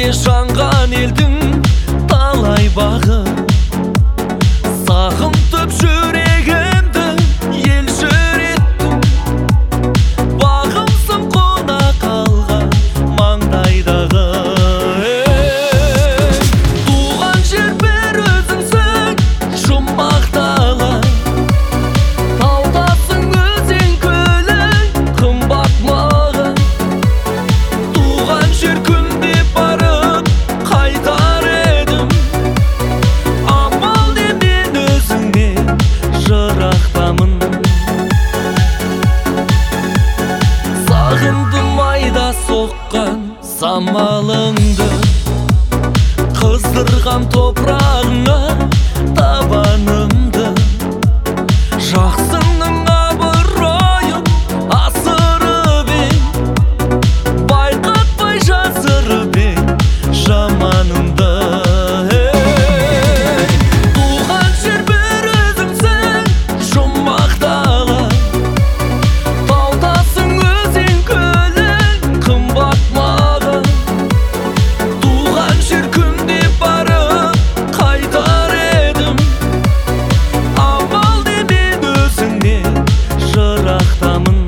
жанған елдің талай бағы, сағынтып жүрегімді елшір еттің. Бағымсың қона қалған маңдайдағы. Туған жер бір өзіңсің, жұмбақ дала. Таудасың өзен көлің, қымбат маған. Туған жер күнде барып қайтар едім. Амал не мен өзіңнен жырақтамын. Сағындым айда соққан самалыңды, қыздырған топырағыңа табанымды. Жақсының абыройын асырып ең, байқатпай жасырып ең жаманымды. Туған жер бір өзіңсің, жұмбақ дала. Таудасың өзен көлің, қымбат маған. Туған жер күнде барып қайтар едім. Амал не мен өзіңнен жырақтамын.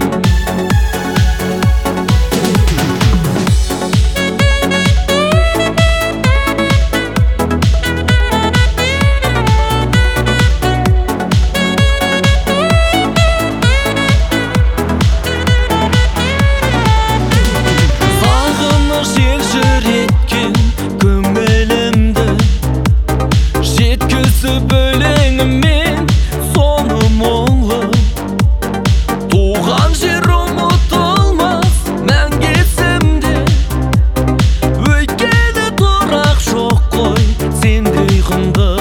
Сағыныш елжіреткен көңілімді, жеткізіп өлеңіммен соны мұңлы. Туған жер ұмытылмас мәңгі есімде, өйткені тұрақ жоқ қой сендей құнды.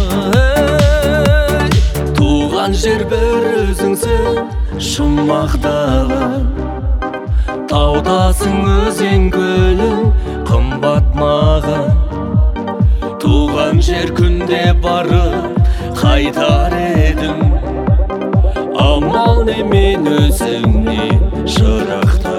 Туған жер бір өзіңсің, жұмбақ дала. Таудасың өзен көлің, қымбат маған. Туған жер күнде барып қайтар едім. Амал не мен өзіңнен жырақта.